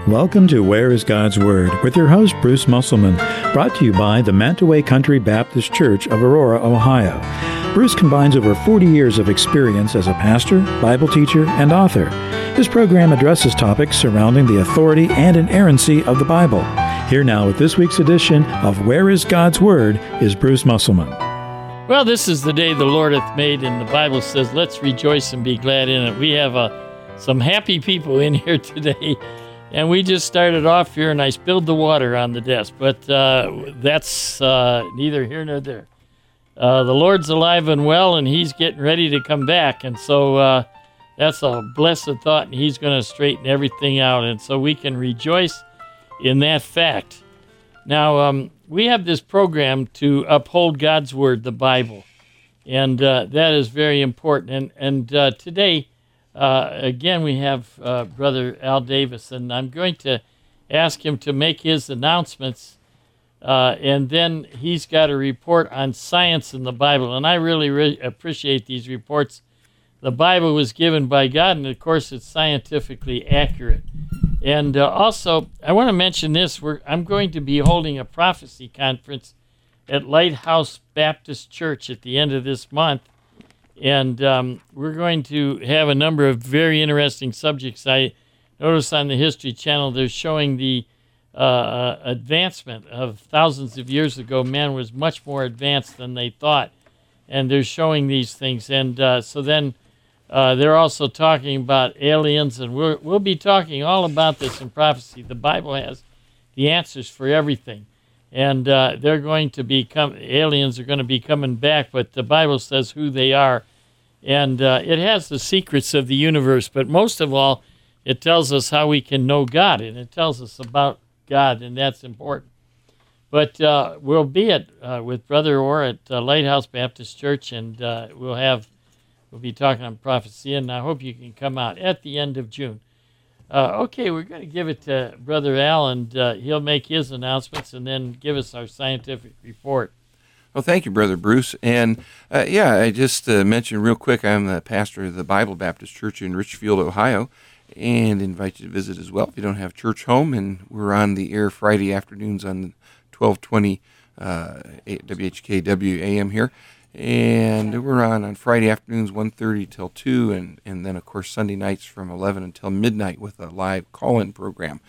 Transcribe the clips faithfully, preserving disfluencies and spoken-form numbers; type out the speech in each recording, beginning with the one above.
Welcome to Where is God's Word with your host, Bruce Musselman, brought to you by the Mantaway Country Baptist Church of Aurora, Ohio. Bruce combines over forty years of experience as a pastor, Bible teacher, and author. His program addresses topics surrounding the authority and inerrancy of the Bible. Here now with this week's edition of Where is God's Word is Bruce Musselman. Well, this is the day the Lord hath made, and the Bible says, let's rejoice and be glad in it. We have uh, some happy people in here today, and we just started off here, and I spilled the water on the desk, but uh, that's uh, neither here nor there. Uh, the Lord's alive and well, and He's getting ready to come back, and so uh, that's a blessed thought, and He's going to straighten everything out, and so we can rejoice in that fact. Now, um, we have this program to uphold God's Word, the Bible, and uh, that is very important. And and uh, today, uh, again, we have uh, Brother Al Davis, and I'm going to ask him to make his announcements, uh, and then he's got a report on science in the Bible, and I really, really appreciate these reports. The Bible was given by God, and of course, it's scientifically accurate. And uh, also, I want to mention this. We're, I'm going to be holding a prophecy conference at Lighthouse Baptist Church at the end of this month. And um, we're going to have a number of very interesting subjects. I noticed on the History Channel they're showing the uh, advancement of thousands of years ago. Man was much more advanced than they thought. And they're showing these things. And uh, so then... Uh, they're also talking about aliens, and we're, we'll be talking all about this in prophecy. The Bible has the answers for everything, and uh, they're going to be come, aliens are going to be coming back, but the Bible says who they are, and uh, it has the secrets of the universe, but most of all, it tells us how we can know God, and it tells us about God, and that's important. But uh, we'll be at uh, with Brother Orr at uh, Lighthouse Baptist Church, and uh, we'll have We'll be talking on prophecy, and I hope you can come out at the end of June. Uh, okay, we're going to give it to Brother Al, and uh, he'll make his announcements and then give us our scientific report. Well, thank you, Brother Bruce. And, uh, yeah, I just uh, mentioned real quick, I'm the pastor of the Bible Baptist Church in Richfield, Ohio, and invite you to visit as well if you don't have church home. And we're on the air Friday afternoons on twelve twenty uh, W H K W A M here. And we're on on Friday afternoons, one thirty till two, and, and then, of course, Sunday nights from eleven until midnight with a live call-in program.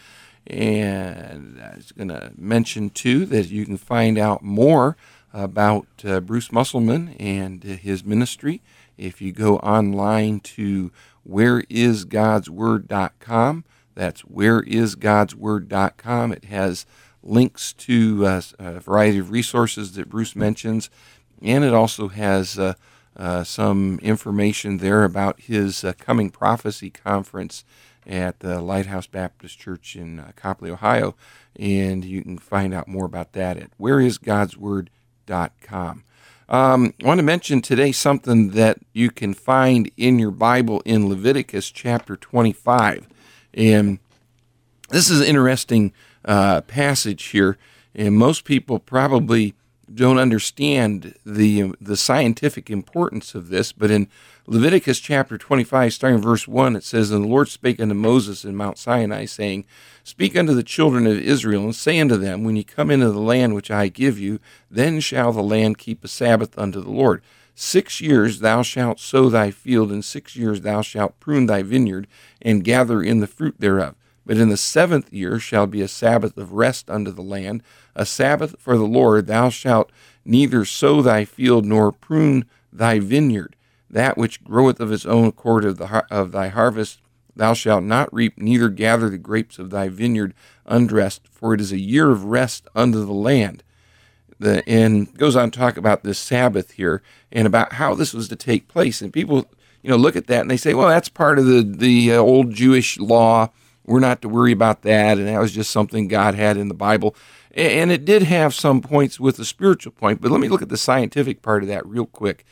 And I was going to mention, too, that you can find out more about uh, Bruce Musselman and his ministry if you go online to where is gods word dot com. That's where is gods word dot com. It has links to uh, a variety of resources that Bruce mentions. And it also has uh, uh, some information there about his uh, coming prophecy conference at the Lighthouse Baptist Church in uh, Copley, Ohio. And you can find out more about that at where is gods word dot com. Um, I want to mention today something that you can find in your Bible in Leviticus chapter twenty-five. And this is an interesting uh, passage here. And most people probably don't understand the the scientific importance of this, but in Leviticus chapter twenty-five, starting in verse one, it says, And the Lord spake unto Moses in Mount Sinai, saying, Speak unto the children of Israel, and say unto them, When ye come into the land which I give you, then shall the land keep a Sabbath unto the Lord. Six years thou shalt sow thy field, and six years thou shalt prune thy vineyard, and gather in the fruit thereof. But in the seventh year shall be a Sabbath of rest unto the land, a Sabbath for the Lord. Thou shalt neither sow thy field nor prune thy vineyard. That which groweth of its own accord of, the har- of thy harvest thou shalt not reap, neither gather the grapes of thy vineyard undressed, for it is a year of rest unto the land. The, and goes on to talk about this Sabbath here and about how this was to take place. And people, you know, look at that and they say, well, that's part of the, the uh, old Jewish law. We're not to worry about that, and that was just something God had in the Bible. And it did have some points with the spiritual point, but let me look at the scientific part of that real quick.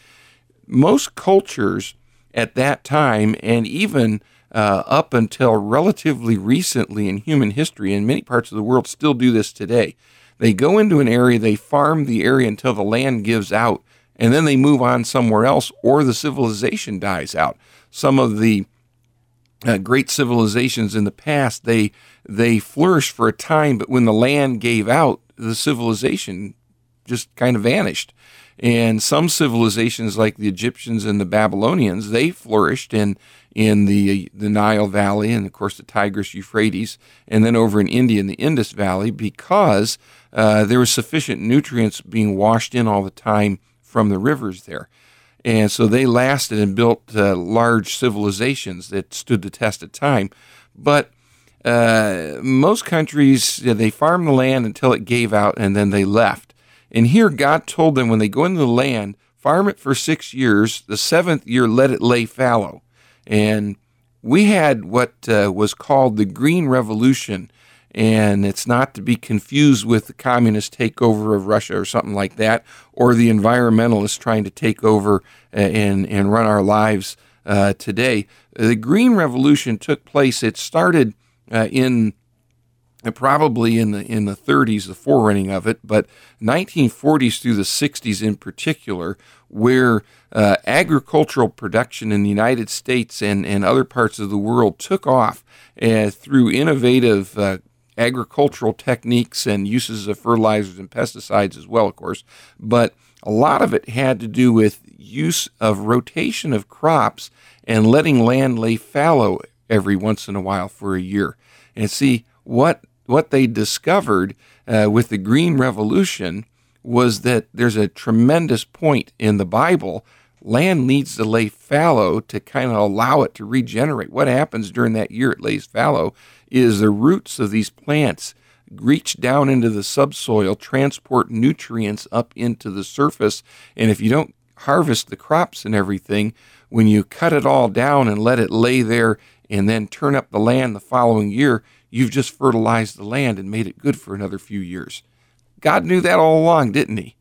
Most cultures at that time, and even uh, up until relatively recently in human history, in many parts of the world still do this today. They go into an area, they farm the area until the land gives out, and then they move on somewhere else, or the civilization dies out. Some of the uh, great civilizations in the past, they they flourished for a time, but when the land gave out, the civilization just kind of vanished. And some civilizations, like the Egyptians and the Babylonians, they flourished in in the the Nile Valley and, of course, the Tigris, Euphrates, and then over in India in the Indus Valley, because uh, there was sufficient nutrients being washed in all the time from the rivers there. And so they lasted and built uh, large civilizations that stood the test of time. But uh, most countries, yeah, they farmed the land until it gave out, and then they left. And here God told them, when they go into the land, farm it for six years. The seventh year, let it lay fallow. And we had what uh, was called the Green Revolution, and it's not to be confused with the communist takeover of Russia or something like that, or the environmentalists trying to take over and, and run our lives uh, today. The Green Revolution took place. It started uh, in uh, probably in the in the thirties, the forerunning of it, but nineteen forties through the sixties in particular, where uh, agricultural production in the United States and, and other parts of the world took off uh, through innovative uh, agricultural techniques and uses of fertilizers and pesticides as well, of course. But a lot of it had to do with use of rotation of crops and letting land lay fallow every once in a while for a year. And see, what what they discovered uh, with the Green Revolution was that there's a tremendous point in the Bible. Land needs to lay fallow to kind of allow it to regenerate. What happens during that year it lays fallow is the roots of these plants reach down into the subsoil, transport nutrients up into the surface, and if you don't harvest the crops and everything, when you cut it all down and let it lay there and then turn up the land the following year, you've just fertilized the land and made it good for another few years. God knew that all along, didn't he?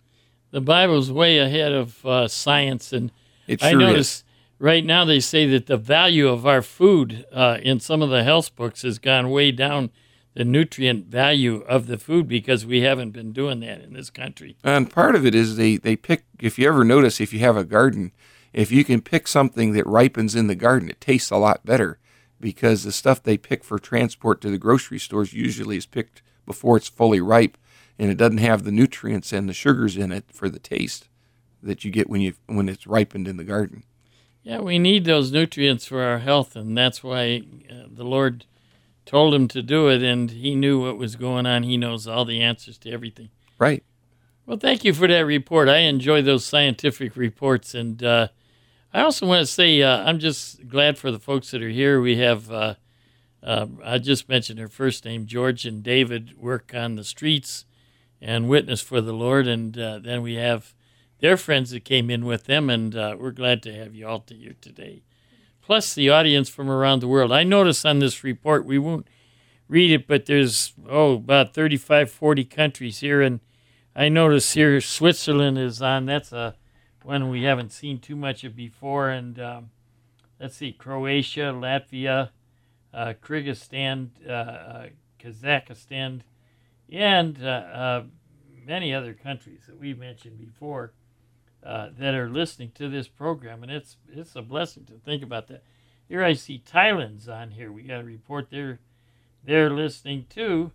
The Bible's way ahead of uh, science, and It sure I notice is. right now they say that the value of our food uh, in some of the health books has gone way down, the nutrient value of the food, because we haven't been doing that in this country. And part of it is they, they pick, if you ever notice, if you have a garden, if you can pick something that ripens in the garden, it tastes a lot better, because the stuff they pick for transport to the grocery stores usually is picked before it's fully ripe, and it doesn't have the nutrients and the sugars in it for the taste that you get when you when it's ripened in the garden. Yeah, we need those nutrients for our health, and that's why uh, the Lord told him to do it, and he knew what was going on. He knows all the answers to everything. Right. Well, thank you for that report. I enjoy those scientific reports, and uh, I also want to say uh, I'm just glad for the folks that are here. We have, uh, uh, I just mentioned their first name, George and David, work on the streets and witness for the Lord, and uh, then we have their friends that came in with them, and uh, we're glad to have you all to here today. Plus the audience from around the world. I notice on this report, we won't read it, but there's, oh, about thirty-five, forty countries here, and I notice here Switzerland is on. That's a one we haven't seen too much of before, and um, let's see, Croatia, Latvia, uh, Kyrgyzstan, uh, uh, Kazakhstan, and uh, uh, many other countries that we mentioned before uh, that are listening to this program, and it's it's a blessing to think about that. Here I see Thailand's on here. We got a report they're they're listening too,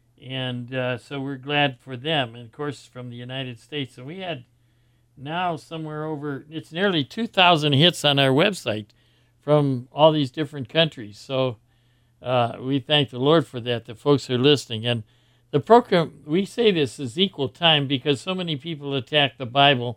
and uh, so we're glad for them. And of course, from the United States, and we had now somewhere over it's nearly two thousand hits on our website from all these different countries. So uh, we thank the Lord for that. The folks are listening, and the program, we say this is equal time because so many people attack the Bible,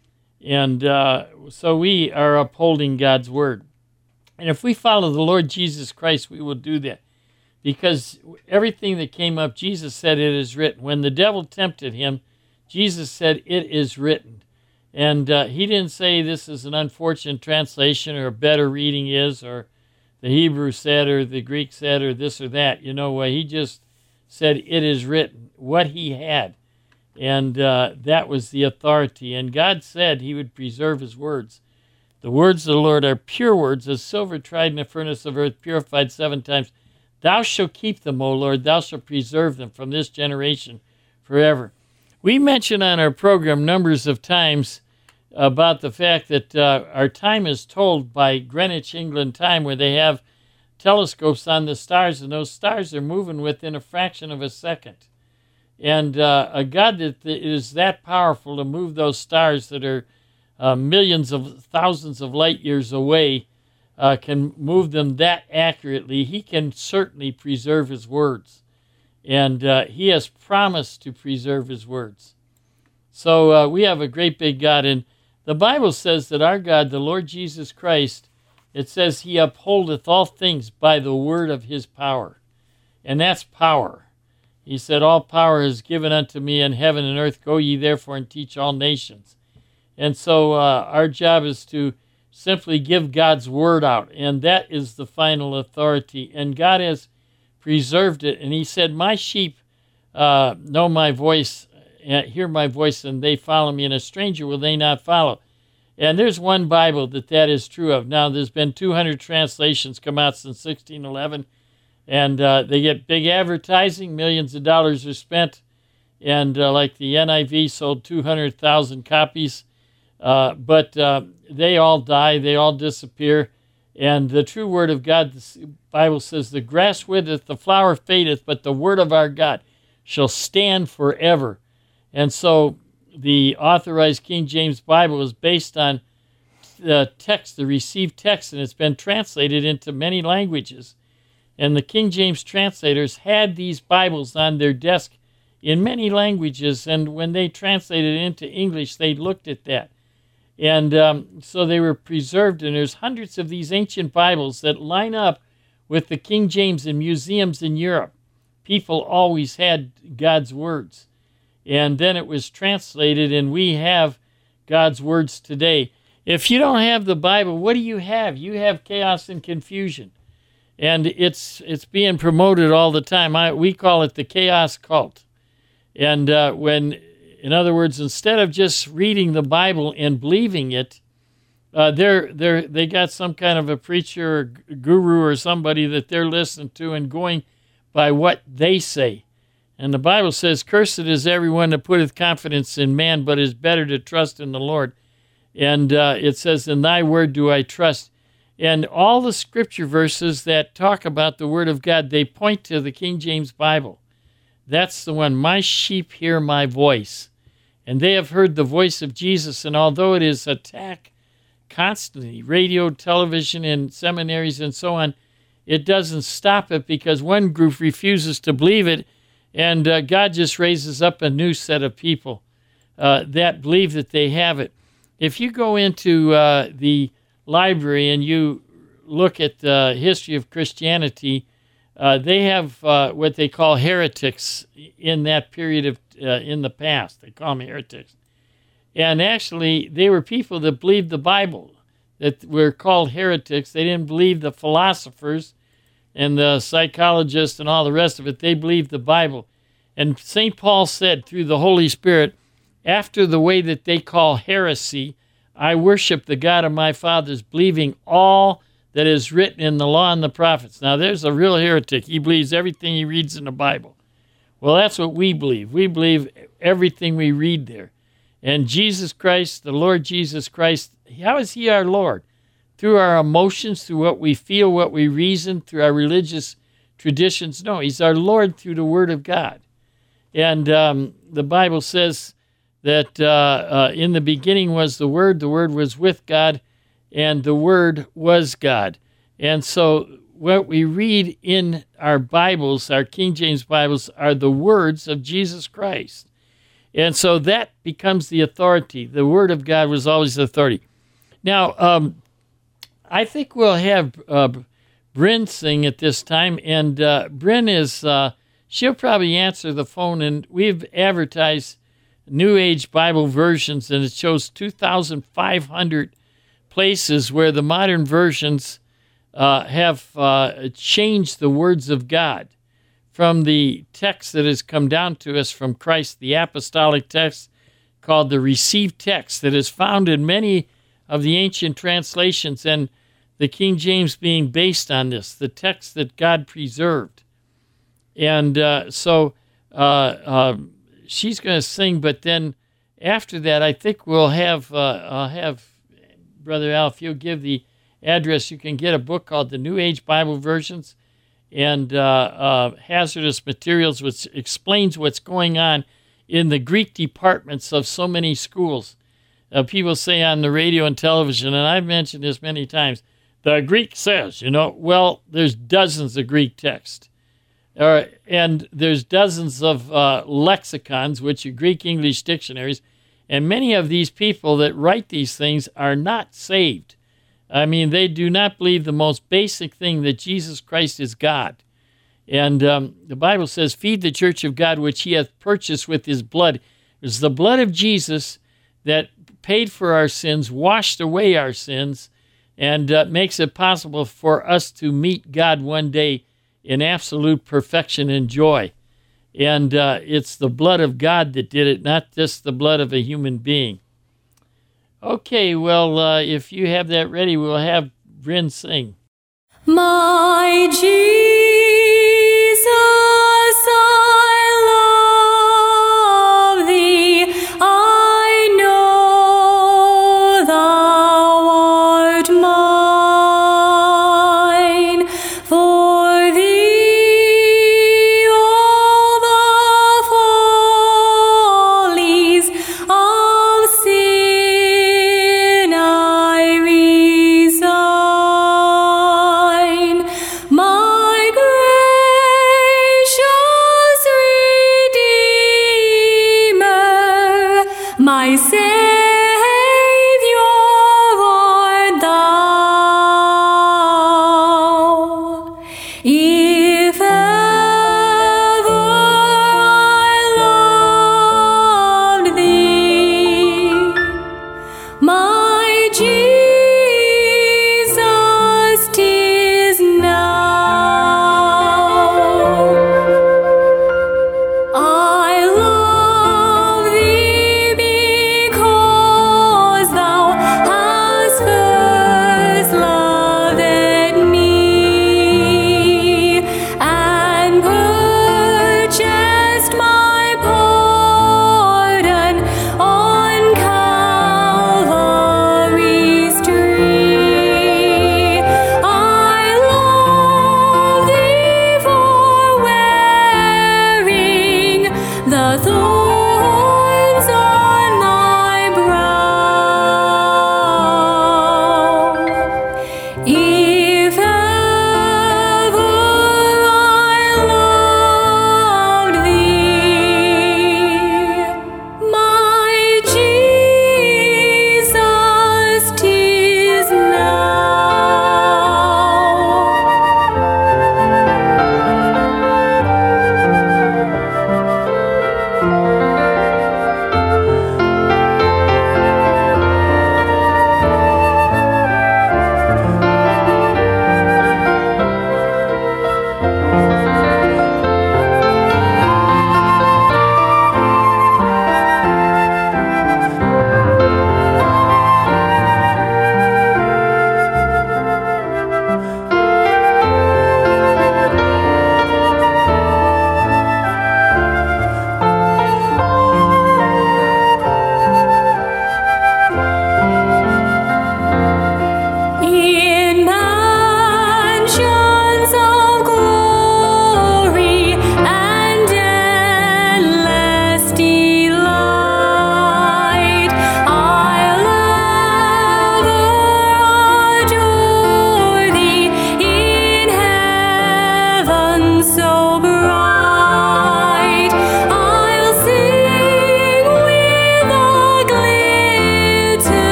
and uh, so we are upholding God's Word. And if we follow the Lord Jesus Christ, we will do that, because everything that came up, Jesus said, it is written. When the devil tempted him, Jesus said, it is written. And uh, he didn't say this is an unfortunate translation or a better reading is, or the Hebrew said, or the Greek said, or this or that. You know, he just said, it is written, what he had. And uh, that was the authority. And God said he would preserve his words. The words of the Lord are pure words, as silver tried in the furnace of earth, purified seven times. Thou shalt keep them, O Lord. Thou shalt preserve them from this generation forever. We mention on our program numbers of times about the fact that uh, our time is told by Greenwich, England time, where they have telescopes on the stars, and those stars are moving within a fraction of a second. And uh, a God that is that powerful to move those stars that are uh, millions of thousands of light years away, uh, can move them that accurately. He can certainly preserve his words. And uh, he has promised to preserve his words. So uh, we have a great big God. And the Bible says that our God, the Lord Jesus Christ, it says he upholdeth all things by the word of his power. And that's power. He said, all power is given unto me in heaven and earth. Go ye therefore and teach all nations. And so uh, our job is to simply give God's word out. And that is the final authority. And God has preserved it. And he said, my sheep uh, know my voice, uh, hear my voice, and they follow me. And a stranger will they not follow. And there's one Bible that that is true of. Now, there's been two hundred translations come out since sixteen eleven, and uh, they get big advertising. Millions of dollars are spent, and uh, like the N I V sold two hundred thousand copies, uh, but uh, they all die, they all disappear. And the true word of God, the Bible says, the grass withereth, the flower fadeth, but the word of our God shall stand forever. And so the authorized King James Bible is based on the text, the received text, and it's been translated into many languages. And the King James translators had these Bibles on their desk in many languages, and when they translated it into English, they looked at that. And um, so they were preserved, and there's hundreds of these ancient Bibles that line up with the King James in museums in Europe. People always had God's words. And then it was translated, and we have God's words today. If you don't have the Bible, what do you have? You have chaos and confusion. And it's it's being promoted all the time. I, we call it the chaos cult. And uh, when, in other words, instead of just reading the Bible and believing it, uh, they're, they're, they got some kind of a preacher or guru or somebody that they're listening to and going by what they say. And the Bible says, cursed is everyone that putteth confidence in man, but is better to trust in the Lord. And uh, it says, in thy word do I trust. And all the scripture verses that talk about the word of God, they point to the King James Bible. That's the one, my sheep hear my voice. And they have heard the voice of Jesus. And although it is attacked constantly, radio, television, and seminaries and so on, it doesn't stop it because one group refuses to believe it. And uh, God just raises up a new set of people uh, that believe that they have it. If you go into uh, the library and you look at the history of Christianity, uh, they have uh, what they call heretics in that period of uh, in the past. They call them heretics. And actually, they were people that believed the Bible, that were called heretics. They didn't believe the philosophers and the psychologists and all the rest of it. They believed the Bible. And Saint Paul said through the Holy Spirit, after the way that they call heresy, I worship the God of my fathers, believing all that is written in the law and the prophets. Now, there's a real heretic. He believes everything he reads in the Bible. Well, that's what we believe. We believe everything we read there. And Jesus Christ, the Lord Jesus Christ, how is he our Lord? Through our emotions, through what we feel, what we reason, through our religious traditions? No, he's our Lord through the Word of God. And um, the Bible says that uh, uh, in the beginning was the Word, the Word was with God, and the Word was God. And so what we read in our Bibles, our King James Bibles, are the words of Jesus Christ. And so that becomes the authority. The Word of God was always the authority. Now, um, I think we'll have uh, Bryn sing at this time, and uh, Bryn is, uh, she'll probably answer the phone, and we've advertised New Age Bible versions, and it shows two thousand five hundred places where the modern versions uh, have uh, changed the words of God from the text that has come down to us from Christ, the apostolic text called the received text that is found in many of the ancient translations, and the King James being based on this, the text that God preserved. And uh, so uh, uh, she's going to sing, but then after that, I think we'll have, uh, I'll have Brother Al, if you'll give the address, you can get a book called The New Age Bible Versions and uh, uh, Hazardous Materials, which explains what's going on in the Greek departments of so many schools. Uh, people say on the radio and television, and I've mentioned this many times, the Greek says, you know, well, there's dozens of Greek texts. Uh, and there's dozens of uh, lexicons, which are Greek English dictionaries, and many of these people that write these things are not saved. I mean, they do not believe the most basic thing, that Jesus Christ is God. And um, the Bible says, feed the church of God, which he hath purchased with his blood. It's the blood of Jesus that paid for our sins, washed away our sins, and uh, makes it possible for us to meet God one day in absolute perfection and joy. And uh, it's the blood of God that did it, not just the blood of a human being. Okay, well, uh, if you have that ready, we'll have Bryn sing. My Jesus, I love thee. I know thou art mine. For thee all the follies of sin I resign. My gracious Redeemer, my Savior art thou. If ever I loved thee, my Jesus, 'tis now. I love thee because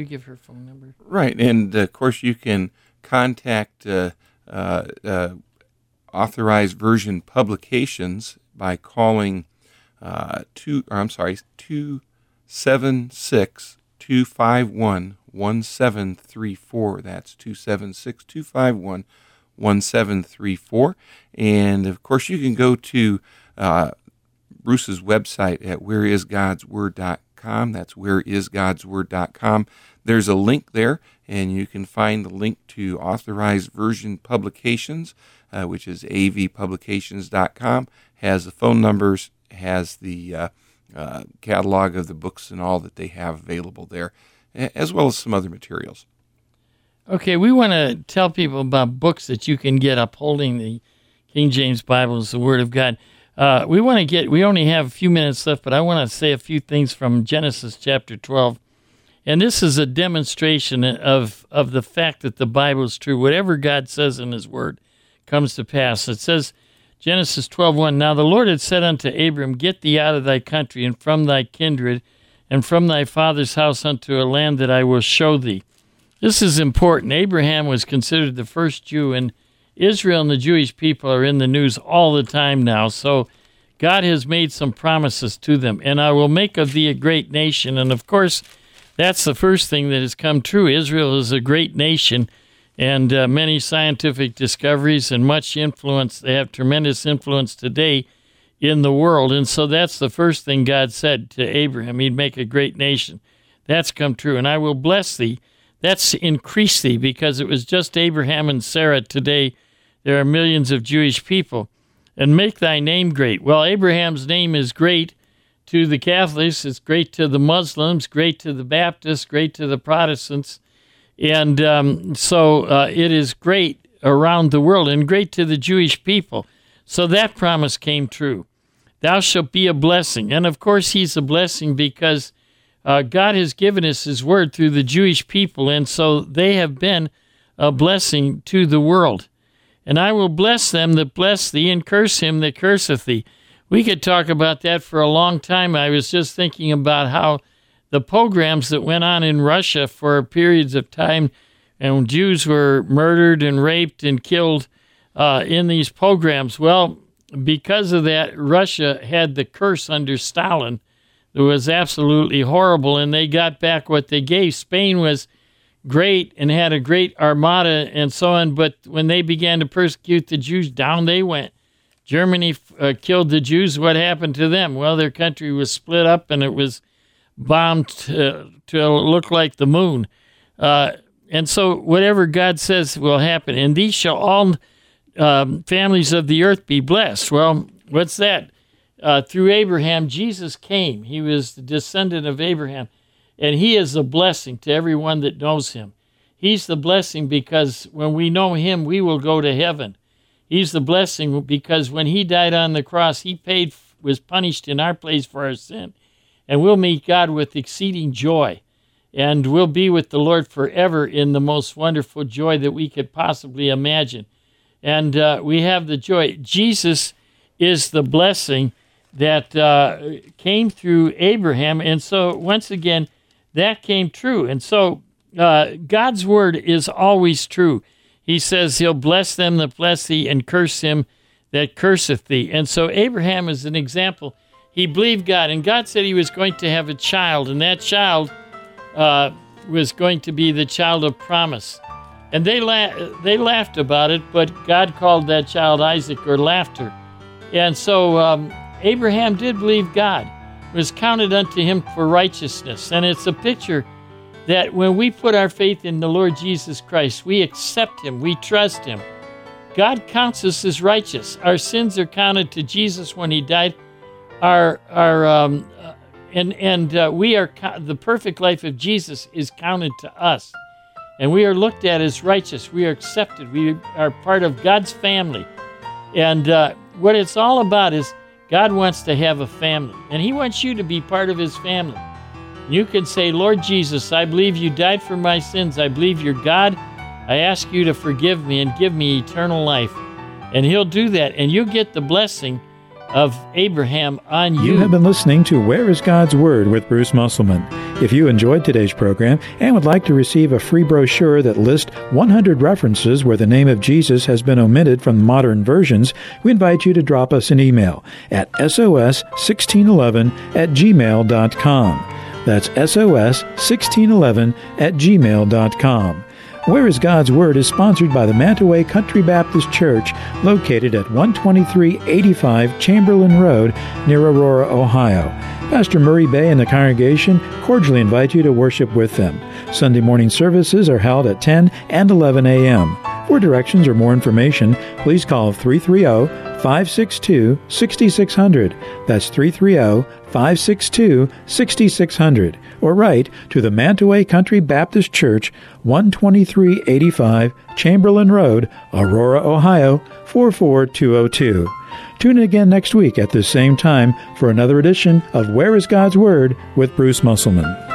give her phone number? Right, and of course you can contact uh, uh, uh, Authorized Version Publications by calling uh, two. Or I'm sorry, two seven six two five one one seven three four. That's two seven six two five one one seven three four, and of course you can go to uh, Bruce's website at where is gods word dot com. That's where is gods word dot com. There's a link there, and you can find the link to Authorized Version Publications, uh, which is a v publications dot com, has the phone numbers, has the uh, uh, catalog of the books and all that they have available there, as well as some other materials. Okay, we want to tell people about books that you can get upholding the King James Bible as the Word of God. Uh, we want to get, we only have a few minutes left, but I want to say a few things from Genesis chapter twelve. And this is a demonstration of, of the fact that the Bible is true. Whatever God says in His Word comes to pass. It says, Genesis twelve one, Now the Lord had said unto Abram, Get thee out of thy country, and from thy kindred, and from thy father's house unto a land that I will show thee. This is important. Abraham was considered the first Jew, and Israel and the Jewish people are in the news all the time now. So God has made some promises to them. And I will make of thee a great nation. And of course, that's the first thing that has come true. Israel is a great nation, and uh, many scientific discoveries and much influence. They have tremendous influence today in the world. And so that's the first thing God said to Abraham. He'd make a great nation. That's come true. And I will bless thee. That's increase thee, because it was just Abraham and Sarah. Today there are millions of Jewish people. And make thy name great. Well, Abraham's name is great to the Catholics. It's great to the Muslims, great to the Baptists, great to the Protestants. And um, so uh, it is great around the world, and great to the Jewish people. So that promise came true. Thou shalt be a blessing. And of course he's a blessing because Uh, God has given us His Word through the Jewish people, and so they have been a blessing to the world. And I will bless them that bless thee, and curse him that curseth thee. We could talk about that for a long time. I was just thinking about how the pogroms that went on in Russia for periods of time, and Jews were murdered and raped and killed uh, in these pogroms. Well, because of that, Russia had the curse under Stalin. It was absolutely horrible, and they got back what they gave. Spain was great and had a great armada and so on, but when they began to persecute the Jews, down they went. Germany uh, killed the Jews. What happened to them? Well, their country was split up, and it was bombed to, to look like the moon. Uh, and so whatever God says will happen. And these shall all um, families of the earth be blessed. Well, what's that? Uh, through Abraham, Jesus came. He was the descendant of Abraham, and he is a blessing to everyone that knows him. He's the blessing because when we know him, we will go to heaven. He's the blessing because when he died on the cross, he paid, was punished in our place for our sin, and we'll meet God with exceeding joy, and we'll be with the Lord forever in the most wonderful joy that we could possibly imagine. And uh, we have the joy. Jesus is the blessing that uh, came through Abraham. And so, once again, that came true. And so, uh, God's word is always true. He says he'll bless them that bless thee and curse him that curseth thee. And so, Abraham is an example. He believed God, and God said he was going to have a child, and that child uh, was going to be the child of promise. And they, la- they laughed about it, but God called that child Isaac, or laughter. And so um, Abraham did believe God. It was counted unto him for righteousness. And it's a picture that when we put our faith in the Lord Jesus Christ, we accept him, we trust him. God counts us as righteous. Our sins are counted to Jesus when he died. Our, our, um, uh, and and uh, we are the perfect life of Jesus is counted to us. And we are looked at as righteous. We are accepted. We are part of God's family. And uh, what it's all about is God wants to have a family, and he wants you to be part of his family. You can say, Lord Jesus, I believe you died for my sins. I believe you're God. I ask you to forgive me and give me eternal life. And he'll do that, and you'll get the blessing of Abraham on you. You have been listening to Where is God's Word with Bruce Musselman. If you enjoyed today's program and would like to receive a free brochure that lists one hundred references where the name of Jesus has been omitted from modern versions, we invite you to drop us an email at S O S sixteen eleven at gmail dot com. That's S O S sixteen eleven at gmail dot com. Where is God's Word is sponsored by the Mantaway Country Baptist Church, located at one twenty-three eighty-five Chamberlain Road near Aurora, Ohio. Pastor Murray Bay and the congregation cordially invite you to worship with them. Sunday morning services are held at ten and eleven a.m. For directions or more information, please call three three zero, five six two, six six zero zero. That's three three zero, five six two, six six zero zero. Or write to the Mantaway Country Baptist Church, one twenty-three eighty-five Chamberlain Road, Aurora, Ohio, four four two zero two. Tune in again next week at this same time for another edition of Where is God's Word with Bruce Musselman.